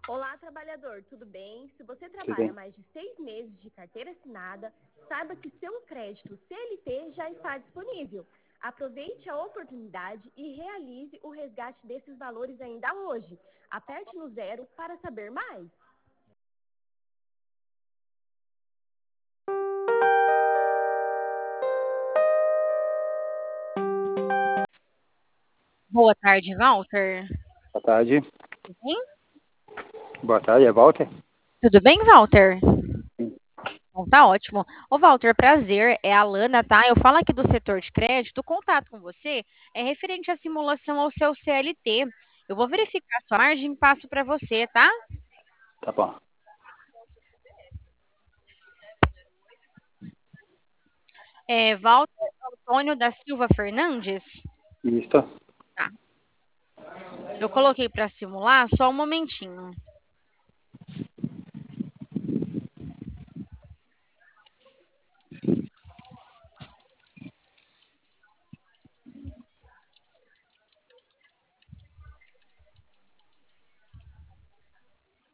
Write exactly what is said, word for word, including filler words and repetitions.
Olá, trabalhador, tudo bem? Se você Tudo trabalha bem. mais de seis meses de carteira assinada, saiba que seu crédito C L T já está disponível. Aproveite a oportunidade e realize o resgate desses valores ainda hoje. Aperte no zero para saber mais. Boa tarde, Walter. Boa tarde. Tudo bem? Boa tarde, é Walter? Tudo bem, Walter? Bom, tá ótimo. Ô, Walter, prazer. É a Lana, tá? Eu falo aqui do setor de crédito. O contato com você é referente à simulação ao seu C L T. Eu vou verificar a sua margem e passo para você, tá? Tá bom. É Walter Antônio da Silva Fernandes. Isso. Tá. Eu coloquei para simular só um momentinho.